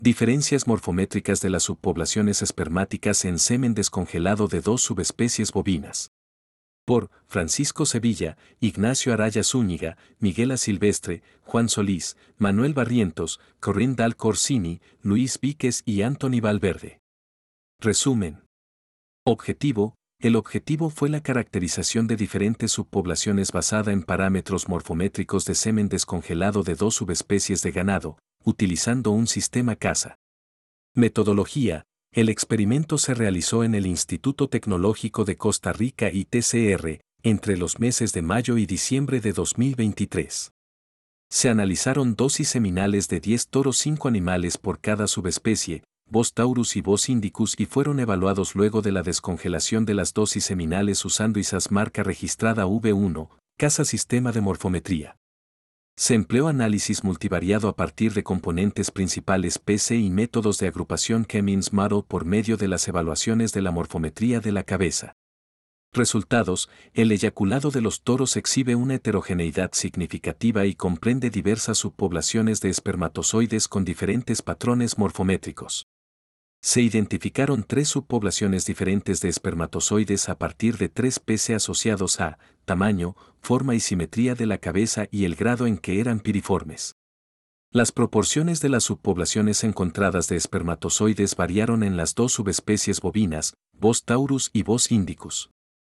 Diferencias morfométricas de las subpoblaciones espermáticas en semen descongelado de dos subespecies bovinas. Por Francisco Sevilla, Ignacio Araya Zúñiga, Miguel A. Silvestre, Juan Solís, Manuel Barrientos, Corinne Dal Corsini, Luis Víquez y Anthony Valverde. Resumen. Objetivo. El objetivo fue la caracterización de diferentes subpoblaciones basada en parámetros morfométricos de semen descongelado de dos subespecies de ganado, utilizando un sistema CASA. Metodología. El experimento se realizó en el Instituto Tecnológico de Costa Rica ITCR, entre los meses de mayo y diciembre de 2023. Se analizaron dosis seminales de 10 toros 5 animales por cada subespecie, Bos taurus y Bos indicus, y fueron evaluados luego de la descongelación de las dosis seminales usando ISAS marca registrada V1, CASA sistema de morfometría. Se empleó análisis multivariado a partir de componentes principales PC y métodos de agrupación K-means model por medio de las evaluaciones de la morfometría de la cabeza. Resultados. El eyaculado de los toros exhibe una heterogeneidad significativa y comprende diversas subpoblaciones de espermatozoides con diferentes patrones morfométricos. Se identificaron 3 subpoblaciones diferentes de espermatozoides a partir de 3 PC asociados a tamaño, forma y simetría de la cabeza y el grado en que eran piriformes. Las proporciones de las subpoblaciones encontradas de espermatozoides variaron en las dos subespecies bovinas, Bos taurus y Bos indicus.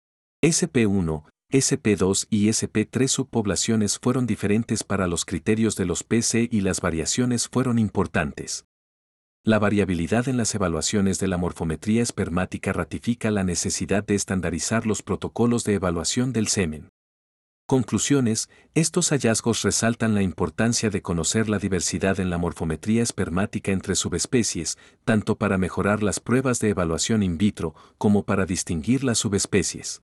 SP1, SP2 y SP3 subpoblaciones fueron diferentes para los criterios de los PC y las variaciones fueron importantes. La variabilidad en las evaluaciones de la morfometría espermática ratifica la necesidad de estandarizar los protocolos de evaluación del semen. Conclusiones. Estos hallazgos resaltan la importancia de conocer la diversidad en la morfometría espermática entre subespecies, tanto para mejorar las pruebas de evaluación in vitro como para distinguir las subespecies.